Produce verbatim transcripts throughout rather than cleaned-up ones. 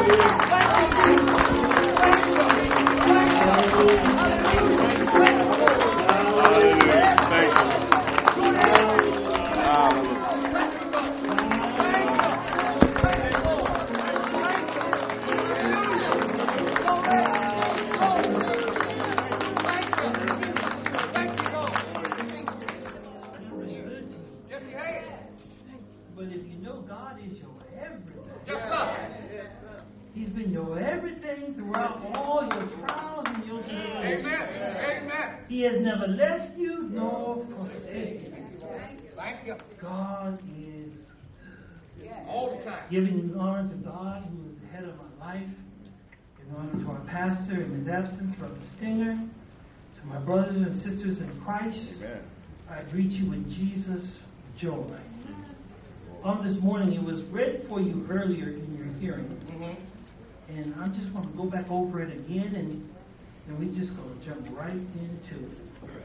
He has never left you nor forsaken you. Thank you. God is all the time. Giving honor to God, who is the head of my life. Giving honor to our pastor in his absence, Brother Stinger. To my brothers and sisters in Christ. Amen. I greet you with Jesus' joy. On this morning, it was read for you earlier in your hearing. Mm-hmm. And I just want to go back over it again, and, and we just going to jump right into it.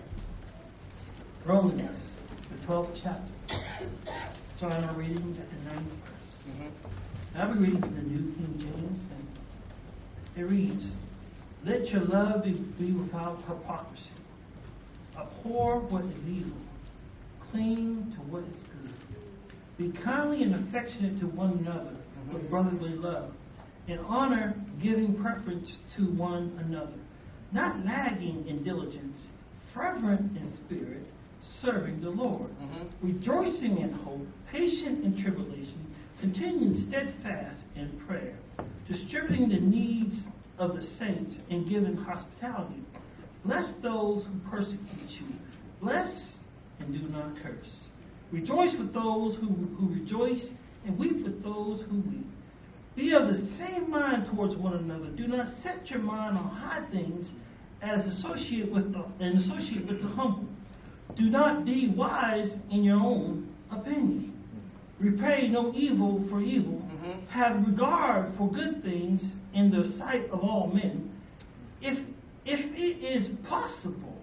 Romans, the twelfth chapter. Starting our reading at the ninth verse. Mm-hmm. I'll be reading from the New King James, and it reads, "Let your love be, be without hypocrisy. Abhor what is evil. Cling to what is good. Be kindly and affectionate to one another mm-hmm. with brotherly love. In honor, giving preference to one another. Not lagging in diligence, fervent in spirit, serving the Lord. Mm-hmm. Rejoicing in hope, patient in tribulation, continuing steadfast in prayer. Distributing the needs of the saints and giving hospitality. Bless those who persecute you. Bless and do not curse. Rejoice with those who, who rejoice, and weep with those who weep. Be of the same mind towards one another. Do not set your mind on high things as associate with the and associate with the humble. Do not be wise in your own opinion. Repay no evil for evil. Mm-hmm. Have regard for good things in the sight of all men. If if it is possible,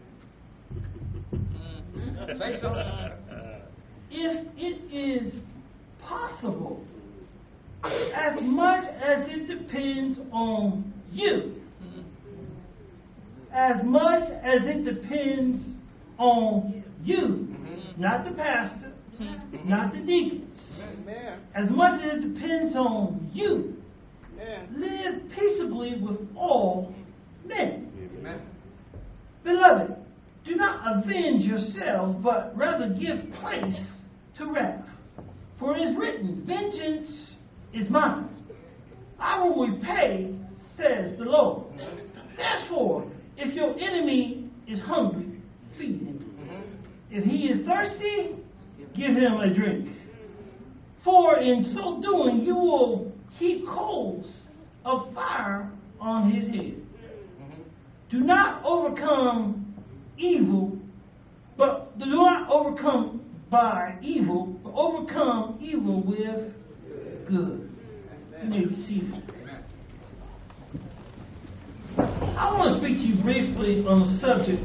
say so. If it is possible, as much as it depends on you, as much as it depends on you, mm-hmm. not the pastor, mm-hmm. not the deacons, Amen. As much as it depends on you, Amen. Live peaceably with all men. Amen. Beloved, do not avenge yourselves, but rather give place to wrath. For it is written, vengeance is mine. I will repay, says the Lord. Therefore, if your enemy is hungry, feed him. Mm-hmm. If he is thirsty, give him a drink. For in so doing, you will heap coals of fire on his head. Mm-hmm. Do not overcome evil, but do not overcome by evil, but overcome evil with good. You may be seated. I want to speak to you briefly on the subject,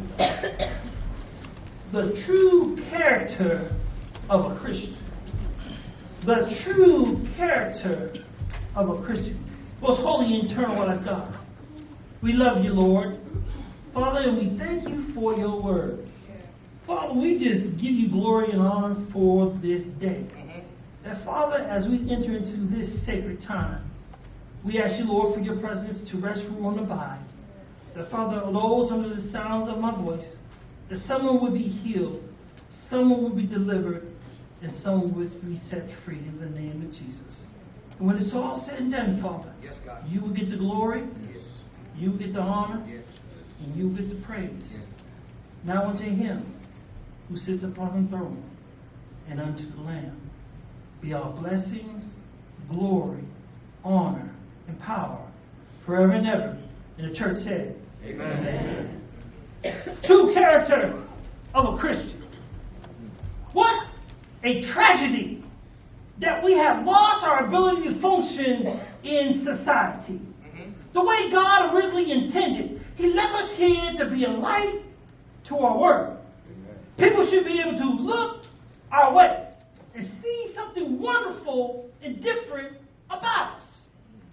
the true character of a Christian. The true character of a Christian. Most holy and eternal one as God. We love you, Lord. Father, and we thank you for your word. Father, we just give you glory and honor for this day. That, Father, as we enter into this sacred time, we ask you, Lord, for your presence to rest, rule, and abide. That, Father, those under the sound of my voice, that someone would be healed, someone would be delivered, and someone would be set free in the name of Jesus. And when it's all said and done, Father, yes, God. You will get the glory, yes. You will get the honor, yes. And you will get the praise. Yes. Now unto him who sits upon the throne and unto the Lamb be all blessings, glory, honor, and power forever and ever. And the church said, Amen. Amen. True character of a Christian. What a tragedy that we have lost our ability to function in society. Mm-hmm. The way God originally intended. He left us here to be a light to our world. Amen. People should be able to look our way and see something wonderful and different about us.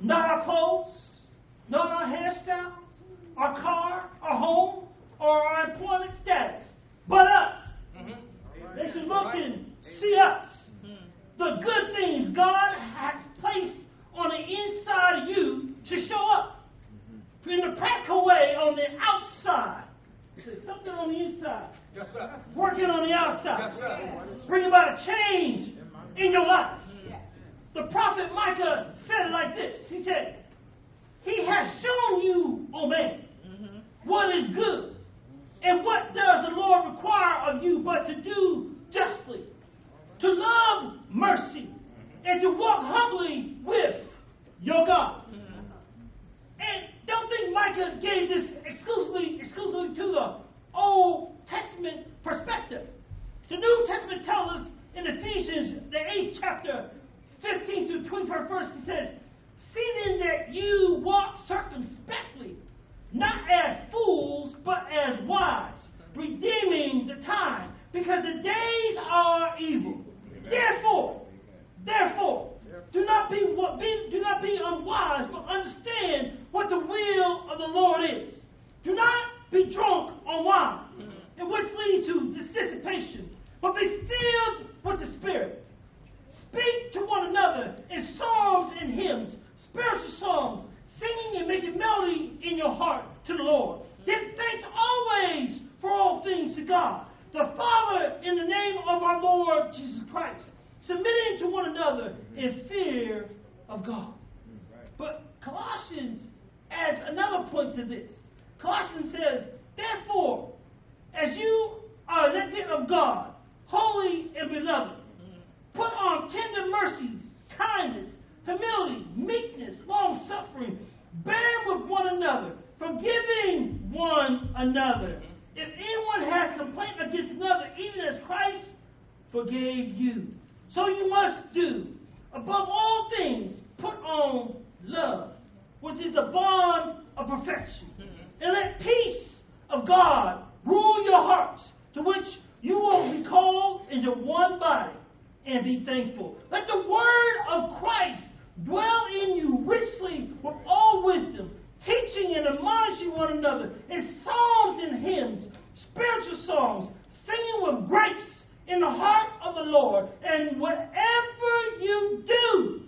Not our clothes, not our hairstyle, our car, our home, or our employment status, but us. Mm-hmm. They should look and see us. Mm-hmm. The good things God has placed on the inside of you should show up. Mm-hmm. In the practical way, on the outside. There's something on the inside. Yes, sir. Working on the outside. Yes, sir. Bring about a change in your life. The prophet Micah said it like this. He said, He has shown you, O man, mm-hmm. what is good. And what does the Lord require of you but to do justly, to love mercy, and to walk humbly with your God. Mm-hmm. And don't think Micah gave this exclusively, exclusively to the Old Testament perspective. The New Testament tells us in Ephesians, the eighth chapter, fifteen through twenty-first verse, he says, See then that you walk circumspectly, not as fools, but as wise, redeeming the time, because the days are evil. Therefore, therefore, do not be, be do not be unwise, but understand what the will of the Lord is. Do not be drunk on wine, and which leads to dissipation, but be filled with the Spirit. Speak to one another in psalms and hymns, spiritual songs, singing and making melody in your heart to the Lord. Give thanks always for all things to God, the Father, in the name of our Lord Jesus Christ, submitting to one another in fear of God. But Colossians adds another point to this. Colossians says, Therefore, as you are elected of God, holy and beloved, put on tender mercies, kindness, humility, meekness, long-suffering, bearing with one another, forgiving one another. If anyone has complaint against another, even as Christ forgave you. So you must do, above all things, put on love, which is the bond of perfection. And let peace of God rule your hearts, to which you will be called into one body, and be thankful. Let the word of Christ dwell in you richly with all wisdom, teaching and admonishing one another in psalms and hymns, spiritual songs, singing with grace in the heart of the Lord. And whatever you do,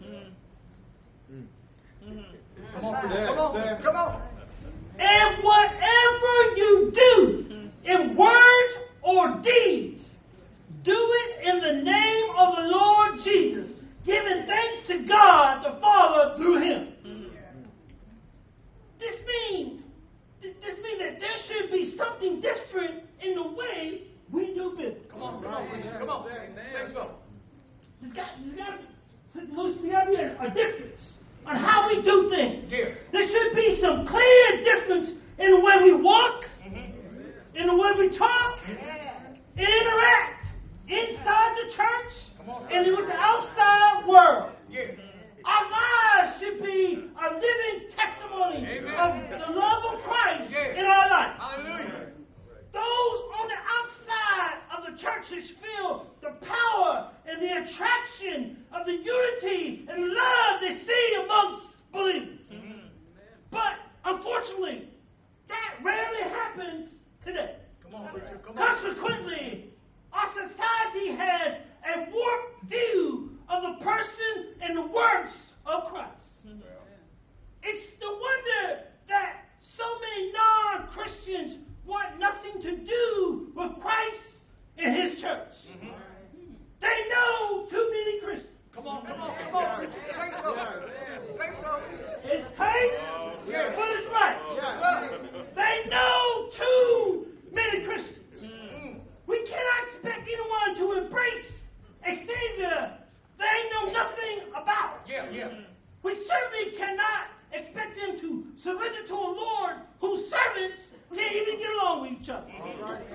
mm-hmm. come on, come on, come on. And whatever you do, in words or deeds, do it in the name of the Lord Jesus, giving thanks to God the Father through Him. Mm-hmm. This means, this means that there should be something different in the way we do business. Come on, come on, come on. Say so. There's got, there's got, there's got to be a, a difference on how we do things. Yeah. There should be some clear difference in the way we walk, mm-hmm. in the way we talk, yeah. and interact. Inside the church and with the outside world. Yeah. Our lives should be a living testimony Amen. Of the love of Christ yeah. in our life. Hallelujah. Those on the outside of the churches feel the power and the attraction of the unity and love they see amongst believers. Mm-hmm. But unfortunately, that rarely happens today. Come on, Richard. Come on. Consequently, our society has a warped view of the person and the works of Christ. Mm-hmm. It's no wonder that so many non-Christians want nothing to do with Christ and His church. Mm-hmm. They know too many Christians. Come on, come on, come on. Say so. Say so. It's tight, yeah. but it's right. Yeah. They know too many Christians. We cannot expect anyone to embrace a Savior they know nothing about. Yeah, yeah. We certainly cannot expect them to surrender to a Lord whose servants can't even get along with each other. All right.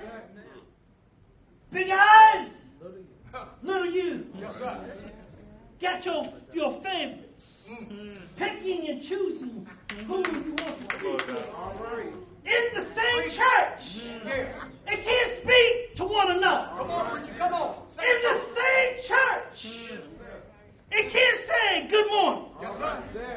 Big eyes, little you. Yes, sir. Got your, your favorites. Mm-hmm. Picking and choosing who you want to speak with. All right. In the same church. Yeah. They can't speak to one another. Come on, Richard, come on. Say in the same church. Mm. It can't say good morning. Yes, sir.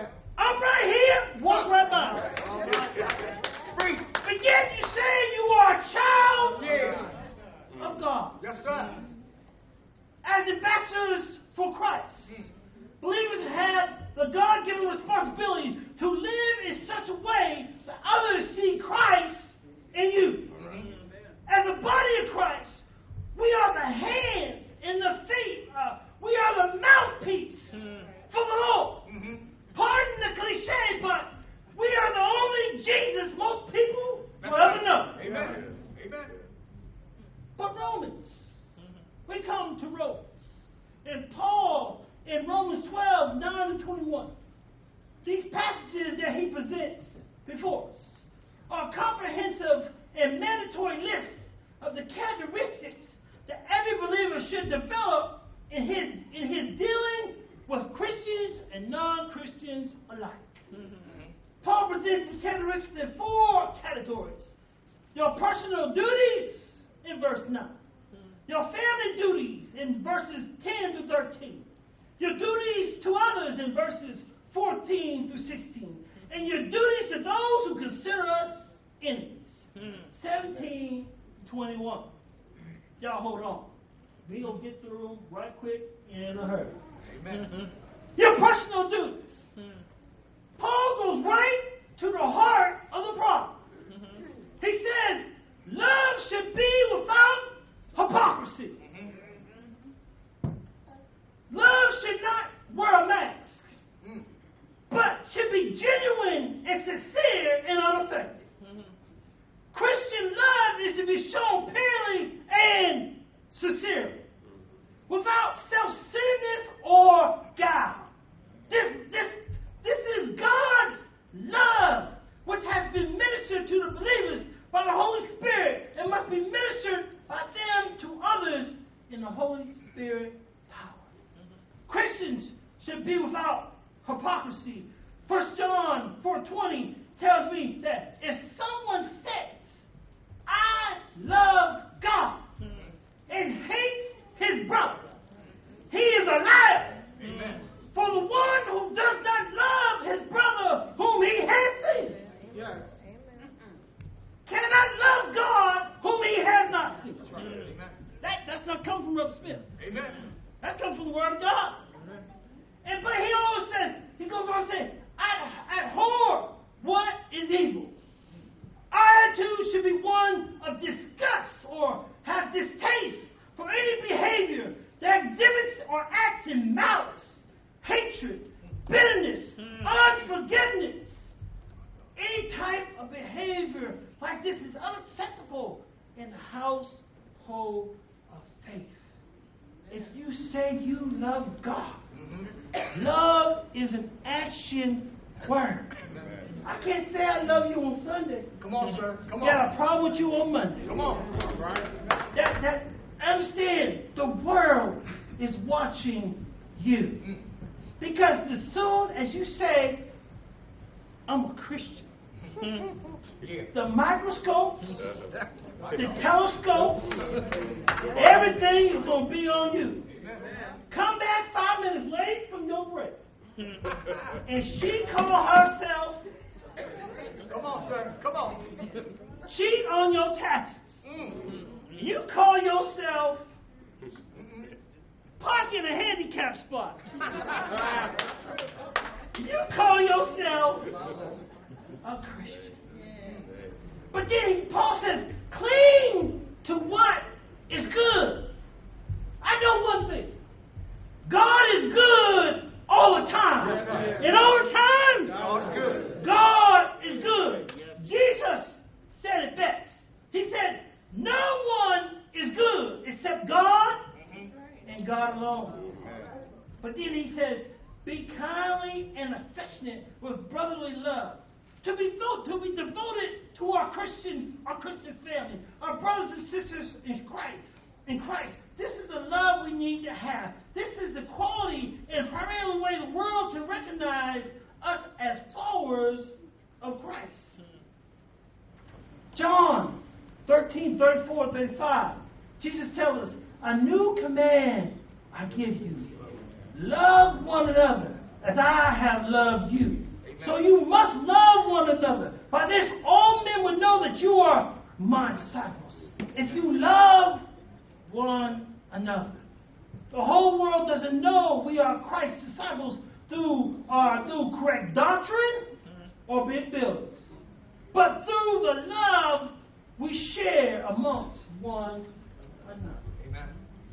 I'm right here. Walk right by. Free. But yet you say you are a child Yeah. of God. Yes, sir. As ambassadors for Christ, believers have the God-given responsibility to live in such a way that others see Christ in you. As a body of Christ, we are the hands and the feet. Uh, we are the mouthpiece for the Lord. Mm-hmm. Pardon the cliche, but we are the only Jesus most people will ever know. Amen. Amen. But Romans, we come to Romans. And Paul, in Romans twelve, nine to twenty-one, these passages that he presents before us are a comprehensive and mandatory list of the characteristics that every believer should develop in his, in his dealing with Christians and non-Christians alike. Mm-hmm. Paul presents the characteristics in four categories. Your personal duties in verse nine. Your family duties in verses ten to thirteen. Your duties to others in verses fourteen through sixteen. And your duties to those who consider us enemies. seventeen to twenty-one. Y'all hold on. We're going to get through them right quick in a hurry. Amen. Your personal duties. Paul goes right to the heart of the problem. He says, love should be without hypocrisy. Love should not wear a mask, but should be genuine and sincere and unaffected. Christian love is to be shown purely and sincerely, without self-centeredness or guile. This, this, this is God's love, which has been ministered to the believers by the Holy Spirit and must be ministered by them to others in the Holy Spirit power. Christians should be without hypocrisy. First John four twenty tells me that if someone says, I love God, and hates his brother, he is a liar. Amen. For the one who does not love his brother whom he has seen Yes. cannot love God whom he has not seen. Amen. That, that's not come from Brother Smith. Amen. That comes from the Word of God. Amen. And but he always says, he goes on saying, I abhor what is evil. Our attitude should be one of disgust or have distaste for any behavior that exhibits or acts in malice, hatred, bitterness, unforgiveness. Any type of behavior like this is unacceptable in the household of faith. If you say you love God, love is an action word. I can't say I love you on Sunday. Come on, sir. Come on. Got a problem with you on Monday. Come on. Right. That, that, understand, the world is watching you. Because as soon as you say, I'm a Christian, Yeah. the microscopes, the telescopes, everything is going to be on you. Come back five minutes late from your break. And she call herself, Come on, sir. Come on. cheat on your taxes. Mm. You call yourself park in a handicap spot. You call yourself a Christian. But then Paul says, cling to what is good. I know one thing. God is good all the time. And all the time, God is good. God is good. Jesus said it best. He said, no one is good except God and God alone. But then he says, be kindly and affectionate with brotherly love. To be to be devoted to our Christian, our Christian family, our brothers and sisters in Christ. In Christ, this is the love we need to have. This is the quality and primarily way the world can recognize us as followers of Christ. John thirteen, thirty-four, thirty-five. Jesus tells us, a new command I give you. Love one another as I have loved you. So you must love one another. By this, all men will know that you are my disciples, if you love one another. The whole world doesn't know we are Christ's disciples through uh, through correct doctrine or big buildings, but through the love we share amongst one another. Amen.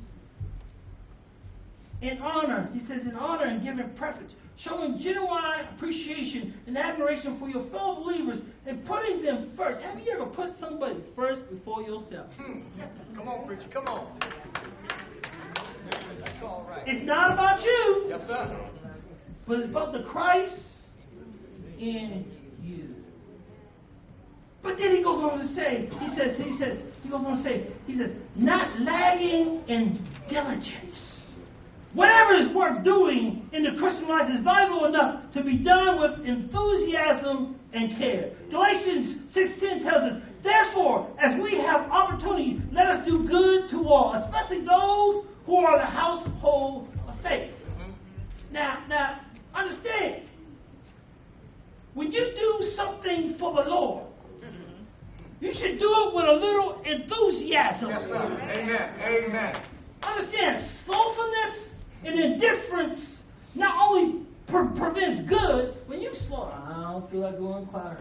In honor, he says, in honor and giving preference, showing genuine appreciation and admiration for your fellow believers and putting them first. Have you ever put somebody first before yourself? Hmm. Come on, preacher. Come on. That's all right. It's not about you, Yes, sir. but it's about the Christ in you. But then he goes on to say, he says, he says, he goes on to say, he says, not lagging in diligence. Whatever is worth doing in the Christian life is valuable enough to be done with enthusiasm and care. Galatians six ten tells us, therefore, as we have opportunity, let us do good to all, especially those who are the household of faith. Mm-hmm. Now, now, understand, when you do something for the Lord, mm-hmm. you should do it with a little enthusiasm. Yes, sir. Amen. Amen. Understand, slothfulness and indifference not only pre- prevents good, when you slow, I don't feel like going to choir.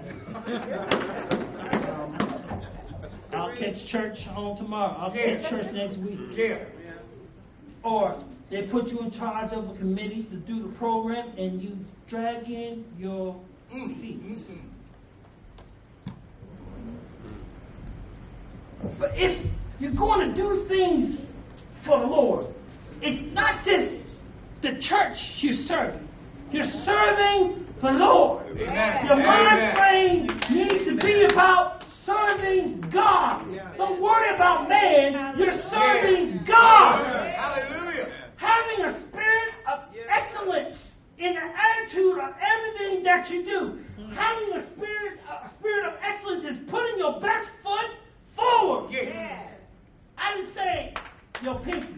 um, I'll catch church on tomorrow. I'll Yeah. catch church next week. Yeah. Or they put you in charge of a committee to do the program and you drag in your Mm. feet. Mm-hmm. But if you're going to do things for the Lord, it's not just the church you're serving. You're serving the Lord. Amen. Your mind Amen. frame needs to be about serving God. Don't worry about man. You're serving God. Hallelujah. Having a spirit of excellence in the attitude of everything that you do. Having a spirit, a spirit of excellence is putting your best foot forward. Yeah. I didn't say your pinky.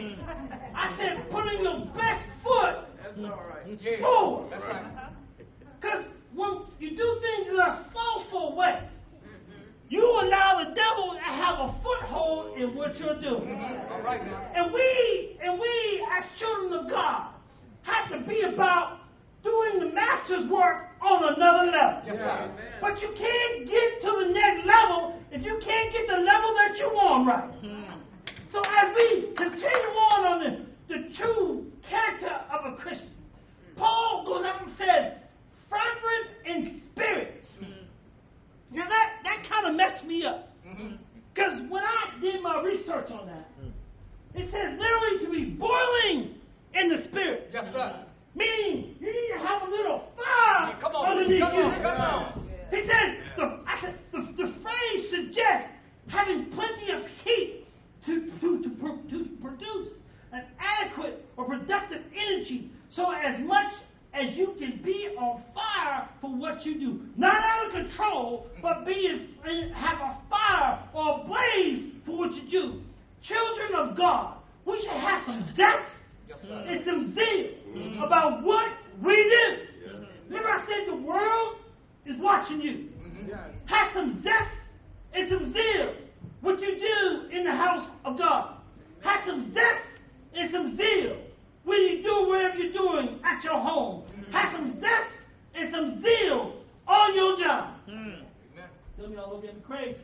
I said putting your best foot That's all right. Yeah. forward. That's right. Because when you do things in a soulful way, you allow the devil to have a foothold in what you're doing. All right now. And we, and we as children of God, have to be about doing the master's work on another level. Yes, sir. But you can't get to the next level if you can't get the level that you're on right. So as we continue on on the, the true character of a Christian, Paul goes up and says, fervent in spirit. Now that, that kind of messed me up. Because mm-hmm. when I did my research on that, it says literally to be boiling in the spirit. Yes, sir. Meaning you need to have a little fire Come on, underneath come you. on, come on. He says the, I said, the, the phrase suggests having plenty of heat to, to, to, to produce an adequate or productive energy so as much as you can be on fire for what you do. Not out of control, but be in, have a fire or a blaze for what you do. Children of God, we should have some zest yes, and some zeal mm-hmm. about what we do. Yeah. Remember I said the world is watching you. Mm-hmm. Have some zest and some zeal what you do in the house of God. Have some zest and some zeal when you do whatever you're doing at your home. Mm-hmm. Have some zest and some zeal on your job. Mm. Some of y'all look at me crazy.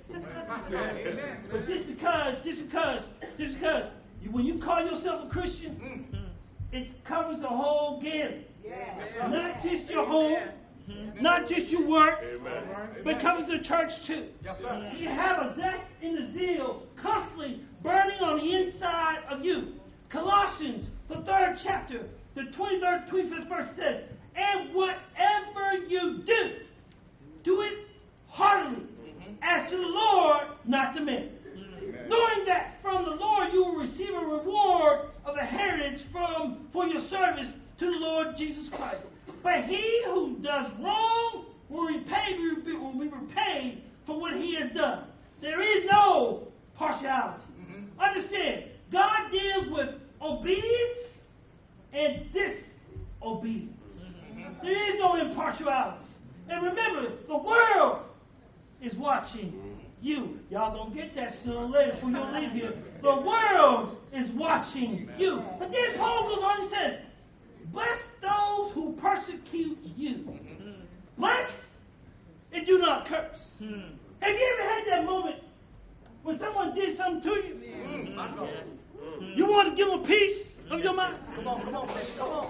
But just because, just because, just because, you, when you call yourself a Christian, mm-hmm. it covers the whole gamut. Yeah. Not just your home, mm-hmm. not just your work, Amen. But covers the church too. Yes, sir. You have a zest and a zeal constantly burning on the inside of you. Colossians, the third chapter, the twenty-third, twenty-fifth verse says, and whatever you do, do it heartily, mm-hmm. as to the Lord, not to men. Mm-hmm. Knowing that from the Lord you will receive a reward of a heritage from for your service to the Lord Jesus Christ. But he who does wrong will repay will be repaid for what he has done. There is no partiality. Mm-hmm. Understand, God deals with obedience and disobedience. Mm-hmm. There is no impartiality. partialities. And remember, the world is watching you. Y'all gonna get that sooner or later before you leave here. The world is watching you. But then Paul goes on and says, bless those who persecute you. Bless and do not curse. Hmm. Have you ever had that moment when someone did something to you? Mm. You want to give them a piece of your mind? Come on, come on, man. Come on.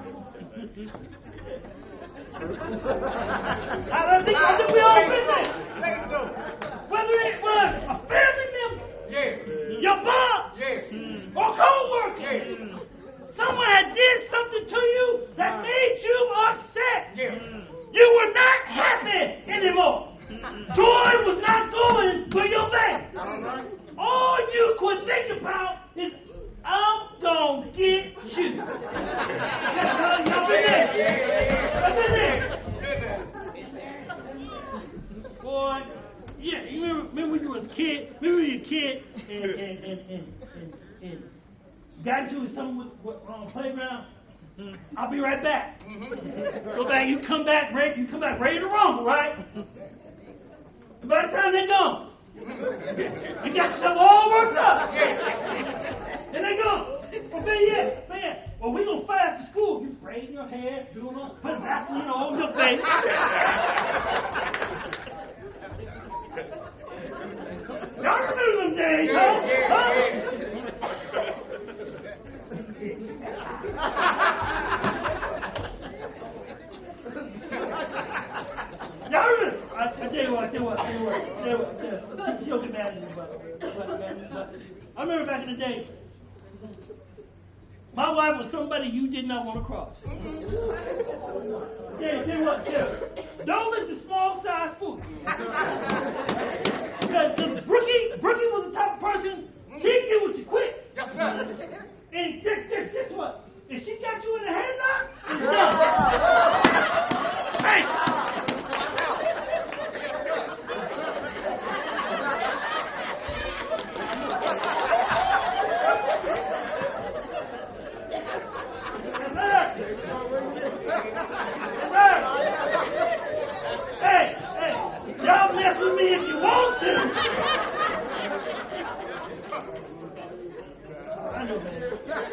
I think, I think we all been there. Whether it was a family member, yes. your boss, yes. or co-worker, yes. someone had did something to you that made you upset. Yes. You were not happy anymore. Joy was not going to your veins. Right. All you could think about is, I'm going to get you. That's y'all been there. I've been there. Boy, yeah, you remember, remember when you was a kid? Remember when you were a kid and, and, and, and, and, and got into something with, with, on the playground? Mm-hmm. I'll be right back. Mm-hmm. Go back, you come back ready, you come back ready to rumble, right? And by the time they're gone, you got yourself all worked up. And they go, well, man, yeah, man. Well, we gonna fight after school. You spraying your hair, doing all, putting Vaseline all over your face. Y'all remember them days, huh? huh? Y'all remember? I, I tell you what, I tell you what, I tell you what, I tell you what, I tell you what. She'll get mad at me, but, but, but, but I remember back in the day, my wife was somebody you did not want to cross. Yeah, tell you what, yeah. Don't let the small size fool you. Because Brookie, Brookie was the type of person, she'd get with you quick. Yes, sir. And guess, guess, guess what? If she got you in the headlock, it's done. Hey! Hey, hey, y'all mess with me if you want to. I know, man.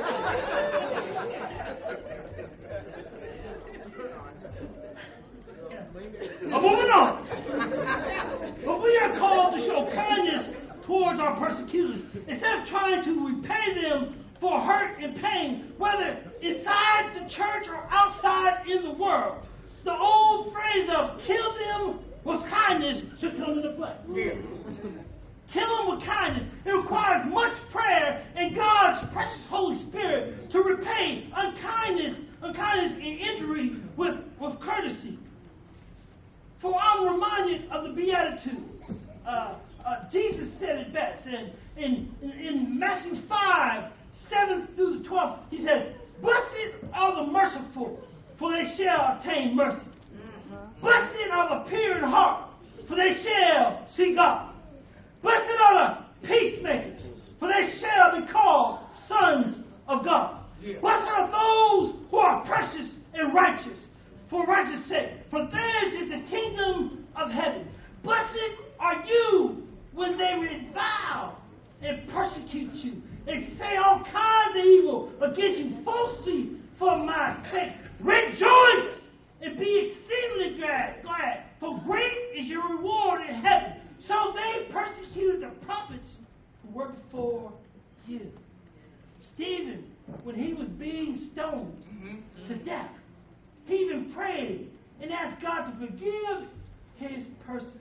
I'm moving on. But we are called to show kindness towards our persecutors instead of trying to repay them for hurt and pain, whether inside the church or outside in the world. The old phrase of kill them with kindness should come into play. Yeah. Kill them with kindness. It requires much prayer and God's precious Holy Spirit to repay unkindness, unkindness and injury with, with courtesy. For I'm reminded of the Beatitudes. Uh, uh, Jesus said it best. And in, in, in Matthew five, seven through the twelfth, he said, blessed are the merciful, for they shall obtain mercy. Mm-hmm. Blessed are the pure in heart, for they shall see God. Blessed are the peacemakers, for they shall be called sons of God. Yeah. Blessed are those who are precious and righteous, for righteous' sake, for theirs is the kingdom of heaven. Blessed are you when they revile and persecute you, and say all kinds of evil against you falsely for my sake. Rejoice and be exceedingly glad, glad, for great is your reward in heaven. So they persecuted the prophets who were before you. Stephen, when he was being stoned mm-hmm. to death, he even prayed and asked God to forgive his persecutors.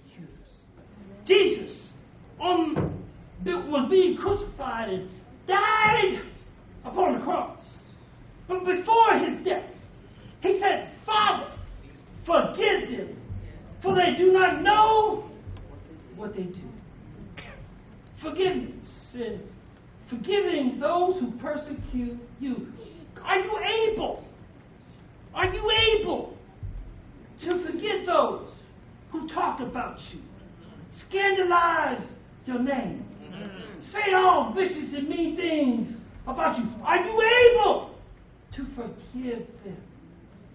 Jesus on, was being crucified and died upon the cross. But before his death, he said, Father, forgive them, for they do not know what they do. Forgiveness and forgiving those who persecute you. Are you able? Are you able to forgive those who talk about you, scandalize your name, say all vicious and mean things about you? Are you able to forgive them?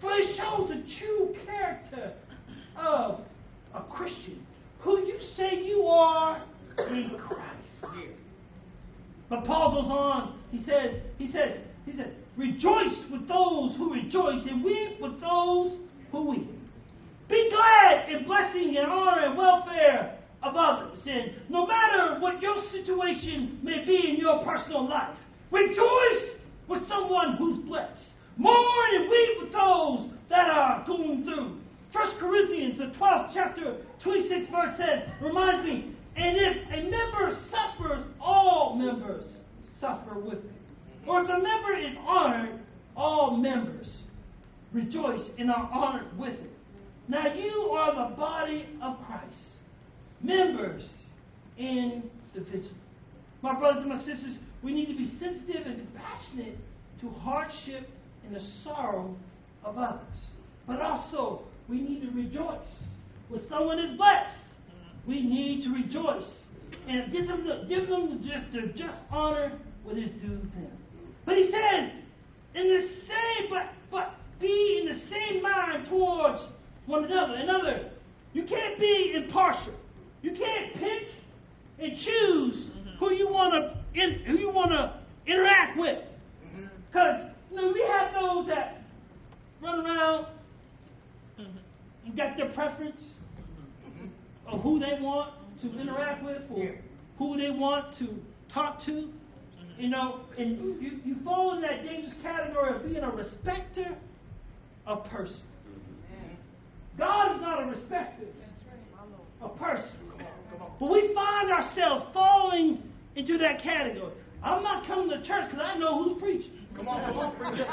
For it shows the true character of a Christian, who you say you are in Christ. But Paul goes on. He says, he says, he said, rejoice with those who rejoice and weep with those who weep. Be glad in blessing and honor and welfare of others. And no matter what your situation may be in your personal life, rejoice with someone who's blessed. Mourn and weep with those that are going through. First Corinthians, the twelfth chapter, twenty-sixth verse says, reminds me, and if a member suffers, all members suffer with it. Or if a member is honored, all members rejoice and are honored with it. Now you are the body of Christ, members individually. My brothers and my sisters, we need to be sensitive and compassionate to hardship and the sorrow of others. But also, we need to rejoice. When someone is blessed, we need to rejoice and give them the, give them the just, the just honor what is due to them. But he says, in the same, but but be in the same mind towards one another. Another, you can't be impartial. You can't pick and choose who you want to in, who you want to interact with. Because you know, we have those that run around and got their preference of who they want to interact with or who they want to talk to. You know, and you, you fall in that dangerous category of being a respecter of person. God is not a respecter of person. But we find ourselves falling into that category. I'm not coming to church because I know who's preaching. Come on, come on, preacher.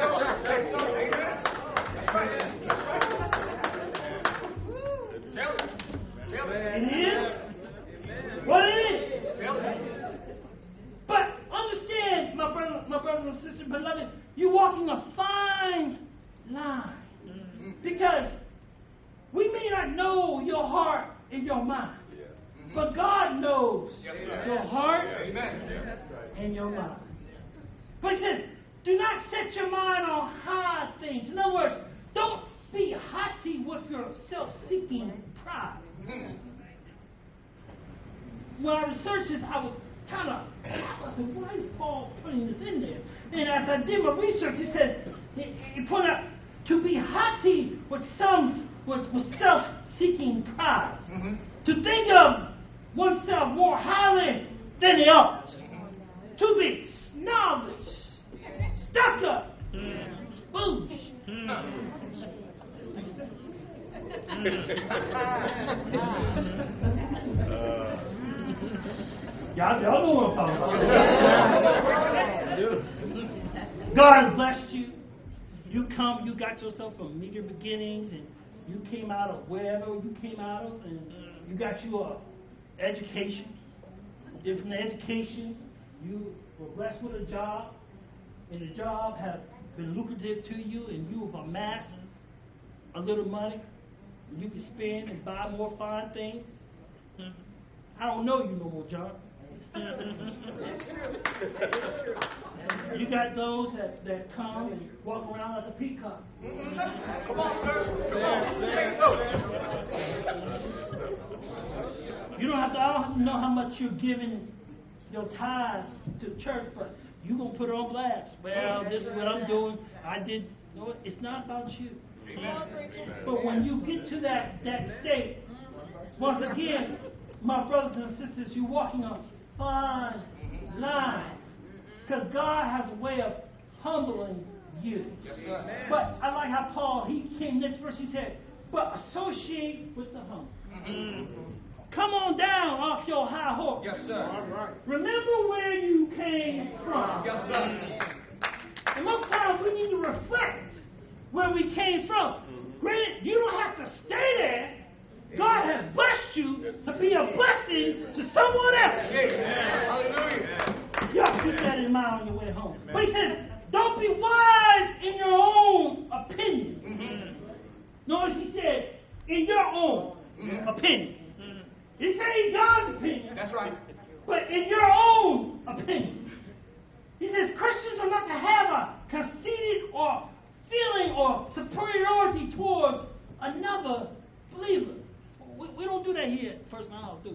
It is what it is. But understand, my brother, my brothers and sisters, beloved, you're walking a fine line. Because we may not know your heart and your mind. But God knows your heart and your mind. But he says, do not set your mind on high things. In other words, don't be haughty with your self-seeking pride. When I researched this, I was kind of, I said, why is Paul putting this in there? And as I did my research, he said, he, he pointed out, to be haughty with some, with, with self-seeking pride. Mm-hmm. To think of oneself more highly than the others. To be snobbish, stuck up, boosh. Y'all, y'all know what I'm talking about. God has blessed you. You come, you got yourself from meager beginnings, and you came out of wherever you came out of, and you got your education. Different education. You were blessed with a job, and the job has been lucrative to you, and you have amassed a little money, and you can spend and buy more fine things. I don't know you no more, John. You got those that, that come and walk around like a peacock. Come on, sir. Come on. You don't have to, I don't have to know how much you're giving your tithes to church, but you're going to put it on blast. Well, this is what I'm doing. I did. No, it's not about you. But when you get to that, that state, once again, my brothers and sisters, you're walking a fine line. Because God has a way of humbling you. Yes, but I like how Paul, he came next verse, he said, but associate with the humble. Mm-hmm. Come on down off your high horse. Yes, sir. All right. Remember where you came from. Yes, sir. And most times we need to reflect where we came from. Mm-hmm. Granted, you don't have to stay there. God has blessed you to be a blessing to someone else. Amen. Hallelujah. You have to keep that in mind on your way home. But he says, don't be wise in your own opinion. Mm-hmm. Notice he said, in your own mm-hmm. opinion. Mm-hmm. He said in God's opinion. That's right. But in your own opinion. He says Christians are not to have a conceited or feeling or superior stay here. First line, I'll do.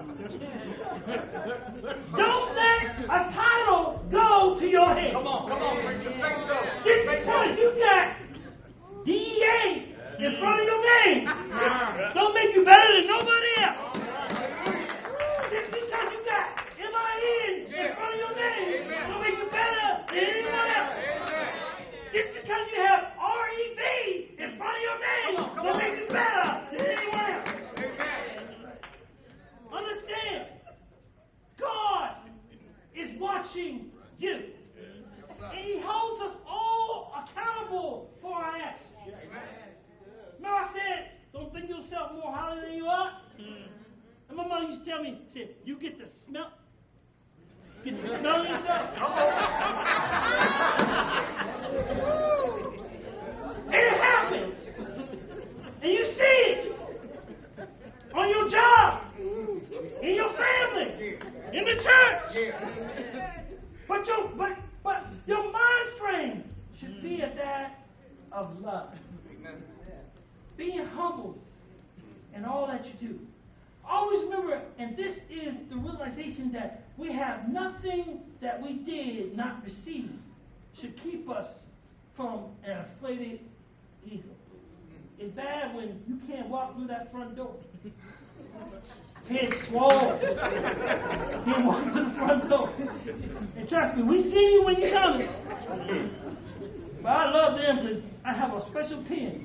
Don't let a title go to your head. Come on, come on, preacher, say so. Just because you got D E A in front of your name, don't make you better than nobody else. Just because you got M I N in front of your name, don't make you better than anyone else. Just because you have R E V in front of your name, don't make you better than anyone else. Understand, God is watching you. And He holds us all accountable for our actions. Remember I said, don't think yourself more highly than you are? And my mom used to tell me, she said, you get the smell. Get the smell of yourself. And it happens. And you see it. On your job. In your family. In the church. But your, but, but your mind frame should be a that of love. Being humble in all that you do. Always remember, and this is the realization that we have nothing that we did not receive should keep us from an inflated ego. It's bad when you can't walk through that front door. Head swollen. Can't walk to the front door. And trust me, we see you when you're coming. But I love them because I have a special pen.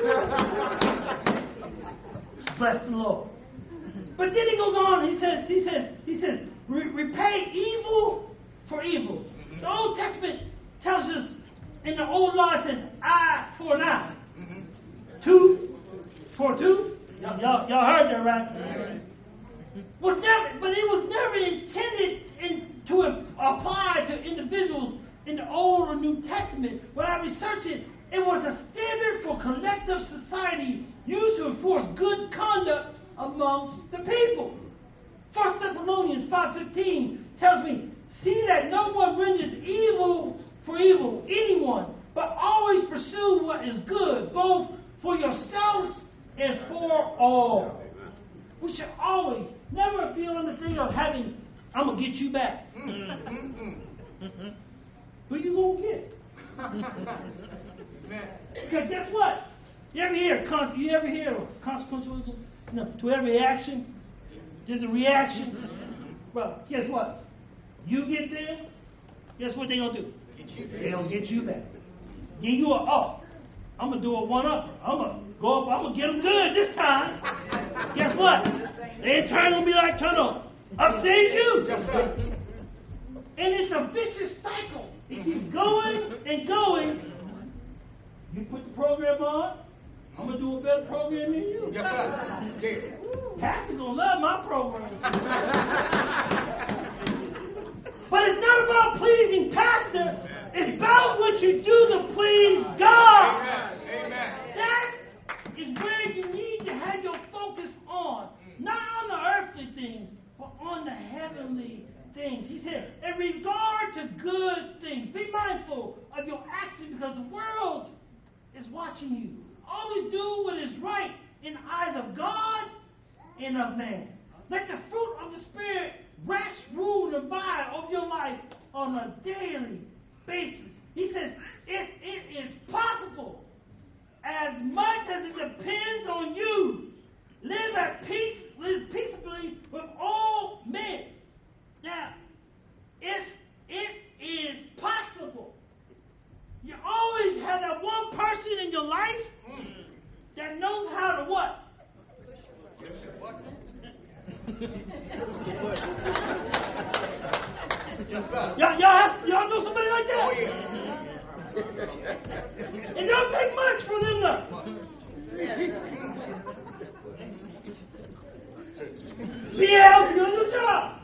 Bless the Lord. But then he goes on, he says, he says, he says, repay evil for evil. The Old Testament tells us in the old law, it says eye for an eye. Tooth for a tooth. Y'all, y'all, y'all heard that, right? Was never, but it was never intended in, to apply to individuals in the Old or New Testament. When I researched it, it was a standard for collective society used to enforce good conduct amongst the people. First Thessalonians five fifteen tells me, see that no one renders evil for evil, anyone, but always pursue what is good, both for yourselves and for all. We should always, never be on the thing of having, I'm going to get you back. But you won't get. Because guess what? You ever hear, you ever hear consequentialism? No, to every action, there's a reaction. Well, guess what? You get there, guess what they're going to do? They're going to get you back. Give you a, oh, I'm going to do a one-up. I'm going to go up, I'm going to get them good this time. Guess what? They in turn going to be like, turn on. Upstage you. And it's a vicious cycle. It keeps going and going. You put the program on, I'm going to do a better program than you. Yes, sir. Pastor's going to love my program. But it's not about pleasing Pastor. It's about what you do to please God. Amen. Amen. That is where you need to have your focus on. Not on the earthly things, but on the heavenly things. He said, in regard to good things, be mindful of your actions because the world is watching you. Always do what is right in the eyes of God and of man. Let the fruit of the Spirit rest, rule, and abide over your life on a daily basis. He says, if it is possible, as much as it depends on you, live at peace, live peaceably with all men. Now, if it is possible, you always have that one person in your life that knows how to what? y'all, y'all, have, y'all know somebody like that? Oh, yeah. It don't take much for them to be able to do a new job.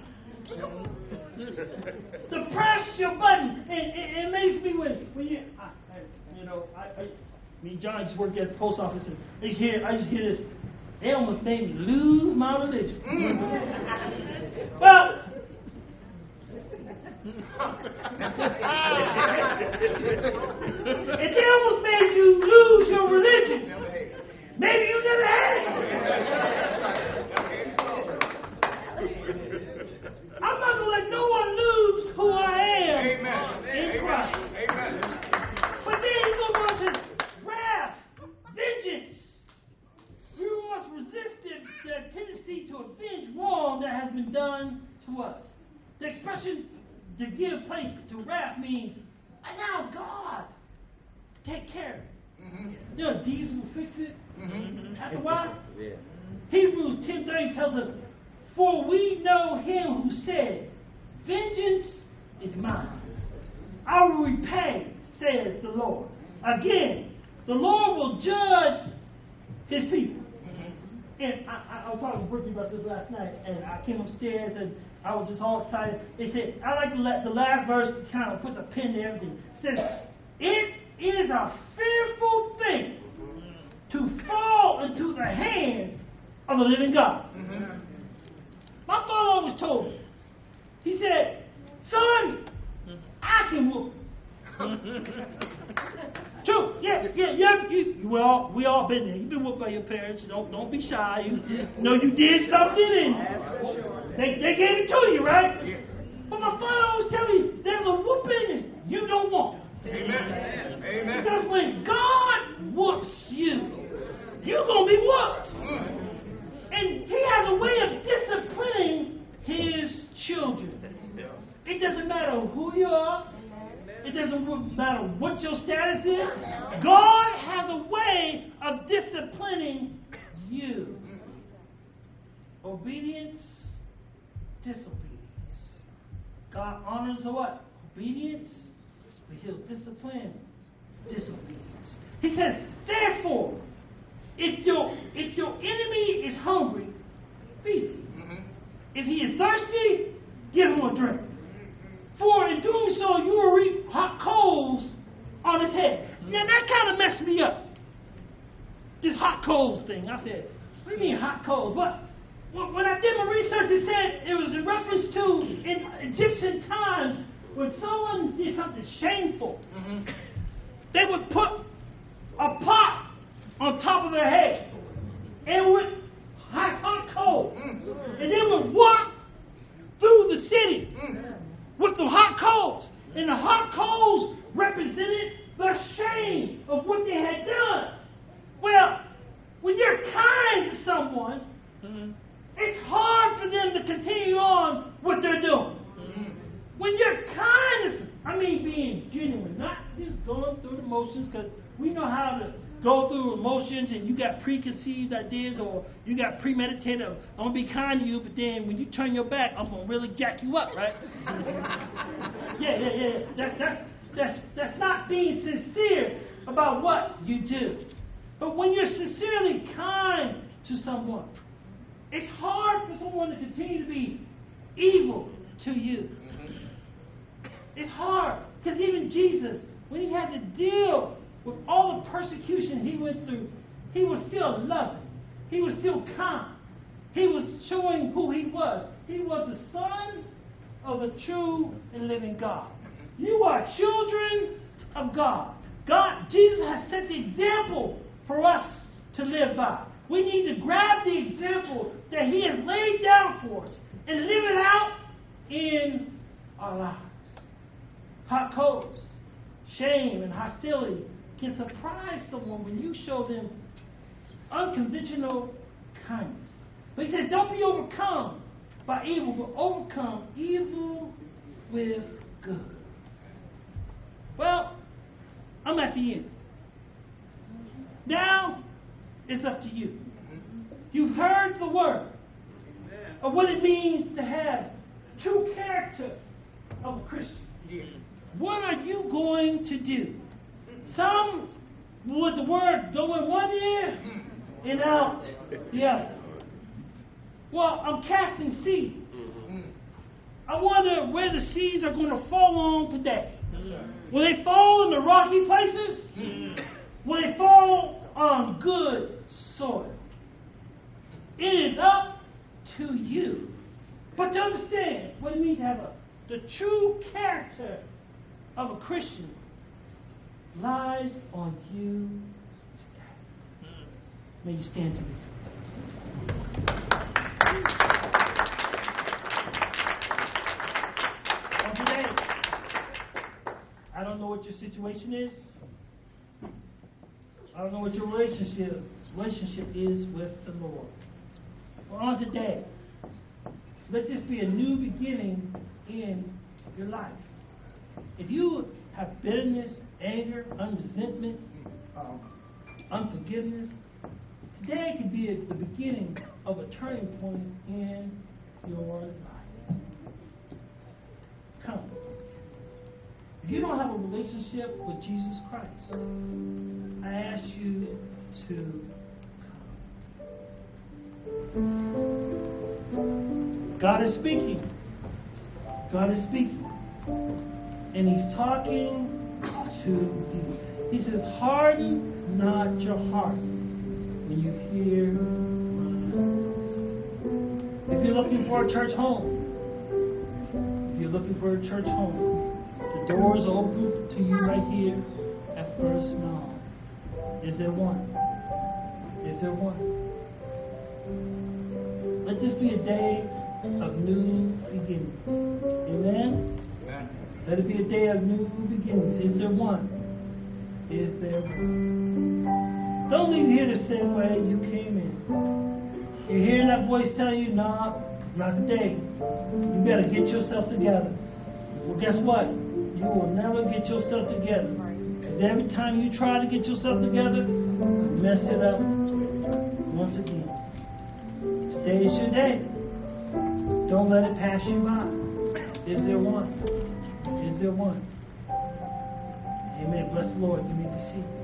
To press your button. And it, it amazes me when, when you, I, I, you know, I, I, me and John just worked at the post office, and I just hear, I just hear this. They almost made me lose my religion. Mm. Well, if they almost made you lose your religion, maybe you never had it. to give place to wrath means allow God to take care of it. Mm-hmm. You know, Jesus will fix it. Mm-hmm. That's why. Yeah. Hebrews ten thirty tells us, for we know him who said, vengeance is mine. I will repay, says the Lord. Again, the Lord will judge his people. Mm-hmm. And I, I, I was talking to Brittany about this last night, and I came upstairs and I was just all excited. They said, I like to let the last verse kind of put the pin to everything. It says, it is a fearful thing to fall into the hands of the living God. Mm-hmm. My father always told me, he said, son, I can whoop. True, yeah, yeah, yeah. You, we all we all been there. You've been whooped by your parents. Don't don't be shy. You, you know you did something and they they gave it to you, right? But my father always tell me there's a whooping you don't want. Amen. Amen. Because when God whoops you, you're gonna be whooped. And he has a way of disciplining his children. It doesn't matter who you are. It doesn't matter what your status is. God has a way of disciplining you. Obedience, disobedience. God honors the what? Obedience, but he'll discipline disobedience. He says, therefore, if your if your enemy is hungry, feed him. Mm-hmm. If he is thirsty, give him a drink. For in doing so, you will reap hot coals on his head. Now that kind of messed me up. This hot coals thing. I said, what do you mean hot coals? What? When I did my research, it said it was in reference to in Egyptian times when someone did something shameful. Mm-hmm. They would put a pot on top of their head and with hot, hot coals. Mm-hmm. And they would walk through the city mm-hmm. with the hot coals. And the hot coals represented the shame of what they had done. Well, when you're kind to someone, mm-hmm. it's hard for them to continue on what they're doing. Mm-hmm. When you're kind, I mean being genuine, not just going through the motions, because we know how to go through emotions and you got preconceived ideas or you got premeditated. I'm going to be kind to you, but then when you turn your back, I'm going to really jack you up, right? yeah, yeah, yeah. That, that's, that's, that's not being sincere about what you do. But when you're sincerely kind to someone, it's hard for someone to continue to be evil to you. It's hard because even Jesus, when he had to deal with all the persecution he went through, he was still loving. He was still kind. He was showing who he was. He was the Son of the true and living God. You are children of God. God, Jesus has set the example for us to live by. We need to grab the example that he has laid down for us and live it out in our lives. Hot coals, shame, and hostility can surprise someone when you show them unconventional kindness. But he says, don't be overcome by evil, but overcome evil with good. Well, I'm at the end. Now, it's up to you. You've heard the word of what it means to have true character of a Christian. What are you going to do? Some with the word go in one ear and out the other. Well, I'm casting seeds. I wonder where the seeds are going to fall on today. Will they fall in the rocky places? Will they fall on good soil? It is up to you. But to understand what it means to have a, the true character of a Christian lies on you today. May you stand to this. On today, I don't know what your situation is. I don't know what your relationship relationship is with the Lord. But on today, let this be a new beginning in your life. If you have bitterness, anger, unresentment, um, unforgiveness, today could be the beginning of a turning point in your life. Come. If you don't have a relationship with Jesus Christ, I ask you to come. God is speaking. God is speaking. And He's talking to you. He says, harden not your heart when you hear my voice. If you're looking for a church home, if you're looking for a church home, the doors are open to you right here at First Mile. Is there one? Is there one? Let this be a day of new beginnings. Amen? Amen. Let it be a day of new beginnings. Is there one? Is there one? Don't leave here the same way you came in. You're hearing that voice tell you, no, it's not the day. You better get yourself together. Well, guess what? You will never get yourself together. Because every time you try to get yourself together, you mess it up once again. Today is your day. Don't let it pass you by. Is there one? Is there one? Amen. Bless the Lord. You may be seated.